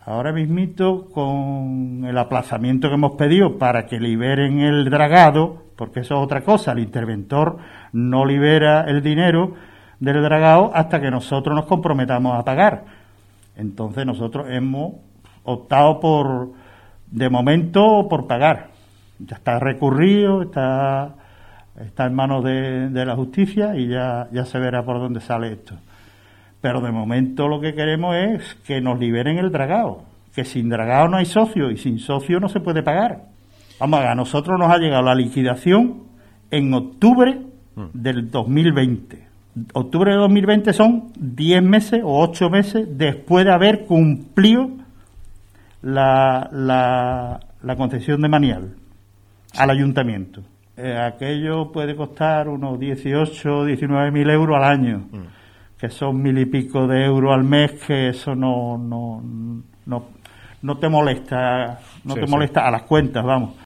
Ahora mismito, con el aplazamiento que hemos pedido para que liberen el dragado, porque eso es otra cosa, el interventor no libera el dinero del dragado hasta que nosotros nos comprometamos a pagar. Entonces nosotros hemos optado de momento, por pagar. Ya está recurrido, está en manos de la justicia y ya se verá por dónde sale esto. Pero de momento lo que queremos es que nos liberen el dragado, que sin dragado no hay socio y sin socio no se puede pagar. Vamos, a nosotros nos ha llegado la liquidación en octubre del 2020. Octubre de 2020 son 10 meses o 8 meses después de haber cumplido la concesión de Manial al ayuntamiento. Aquello puede costar unos 18 o 19 mil euros al año, que son 1.000 y pico de euros al mes, que eso no te molesta, te molesta a las cuentas, vamos.